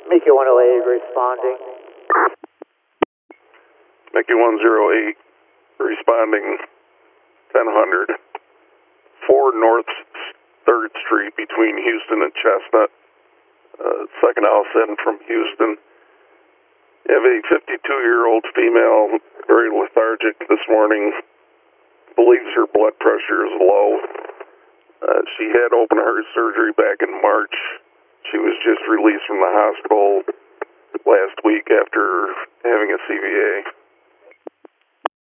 Mickey 108 responding. Mickey 108 responding 1000. 4 North 3rd Street between Houston and Chestnut. Second house in from Houston. You have a 52-year-old female, very lethargic this morning. Believes her blood pressure is low. She had open heart surgery back in March. She was just released from the hospital last week after having a CVA.